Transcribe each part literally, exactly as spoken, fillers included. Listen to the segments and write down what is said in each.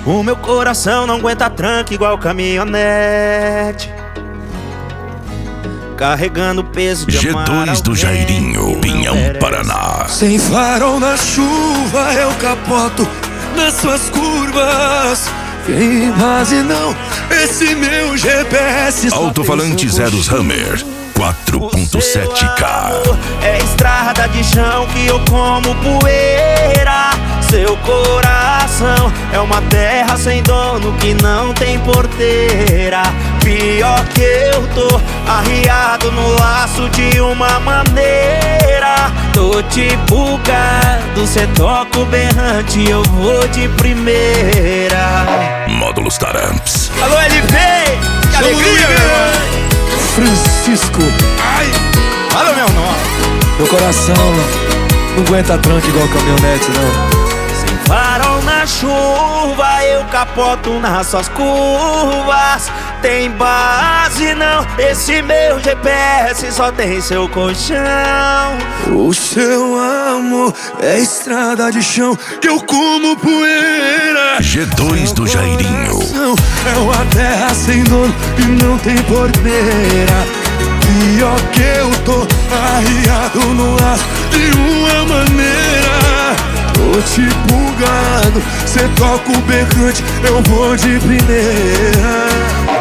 O meu coração não aguenta tranca igual caminhonete, carregando peso de G dois do Jairinho, Pinhão, Paraná. Sem farol na chuva eu capoto nas suas curvas. Tem base não, esse meu G P S. Alto-falante Zeros Hammer quatro ponto sete K. É estrada de chão que eu como poeira. Seu coração é uma terra sem dono que não tem porteira. Pior que eu tô arriado no laço de uma maneira. Tô tipo gado, cê toca o berrante, eu vou de primeira. Módulos Taramps. Alô L P, que alegria, meu irmão. Francisco. Ai, fala meu nome. Meu coração não aguenta tranca igual caminhonete não. Farol na chuva, eu capoto nas suas curvas. Tem base não, esse meu G P S só tem seu colchão. O seu amor é estrada de chão que eu como poeira. G dois do Jairinho. É uma terra sem dono e não tem porteira. Pior que eu tô arriado no laço de uma maneira. Tô tipo gado, cê toca o berrante, eu vou de primeira.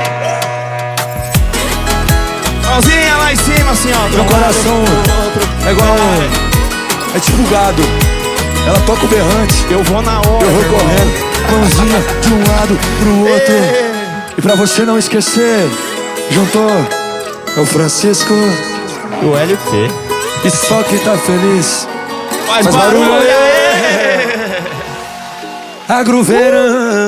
Mãozinha lá em cima, assim, ó. Meu coração é igual é tipo gado. Ela toca o berrante, eu vou na hora, eu vou correndo, mãozinha de um lado pro outro. E pra você não esquecer, juntou é o Francisco, o L P. E só quem tá feliz faz, faz barulho, barulho aí. Agro Verão.